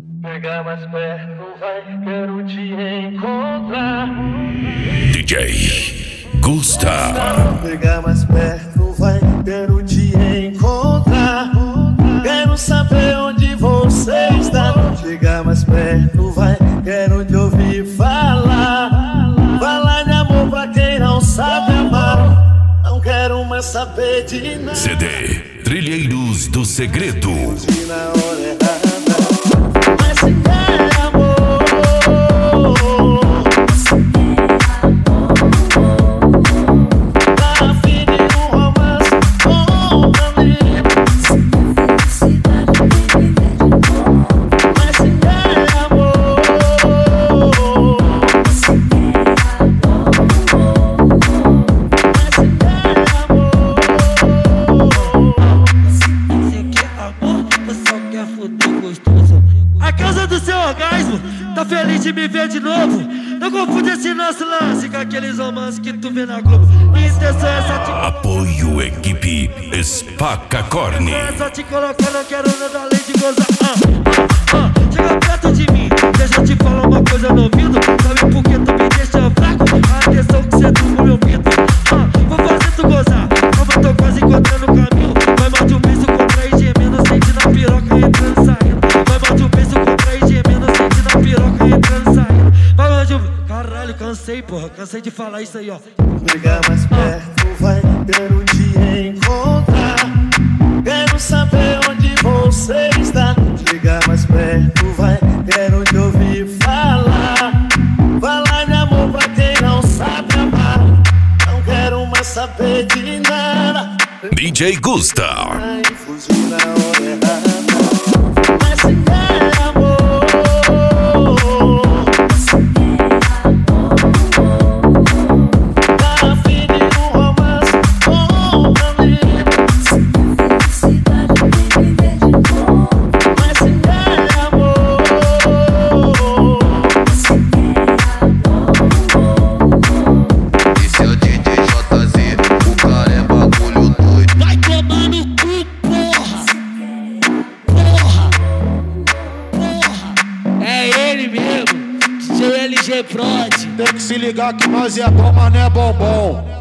Chega mais perto, vai, quero te encontrar. DJ Gusta. Chega mais perto, vai, quero te encontrar. Quero saber onde você está. Chega mais perto, vai, quero te ouvir falar. Falar de amor pra quem não sabe amar. Não quero mais saber de nada. CD Trilheiros do Segredo. Na hora errada. Mas se quer amor, tá afim de um romance, conta mim. Mas se quer amor, mas se quer amor, você só quer foder gostoso. A causa do seu orgasmo, tá feliz de me ver de novo. Não confunde esse nosso lance com aqueles romances que tu vê na Globo. Minha intenção é só te... Apoio equipe Spaca Corne. É só te colocar, não quero nada além de gozar. Chega perto de mim, deixa eu te falar uma coisa no ouvido. Sabe por que tu me deixa fraco? A atenção que cê turma meu pito. Vou fazer tu gozar, como eu tô quase encontrando o caminho. Vai mal de um beijo contra e gemendo, sente na piroca entrando e saindo. Vai mal de um beijo contra e gemendo, sente na piroca entrando e saindo. Vai mal de um... Caralho, cansei, porra, cansei de falar isso aí, ó. Chega mais perto, vai, quero te encontrar. Quero saber onde você está. Chega mais perto, vai, quero te ouvir falar. Falar de amor pra quem não sabe amar. Não quero mais saber de nada. DJ Gusta. Ai, fugiu na hora errada. Mas se quer amor, tá afim de um romance, conta mim. Mas se quer amor, Esse é o DJ JZ, o cara é bagulho doido. Vai tomar no cu, porra! Porra! Porra! É ele mesmo, DJ LG Prod. Tem que se ligar que nós é bom, mas não é bombom.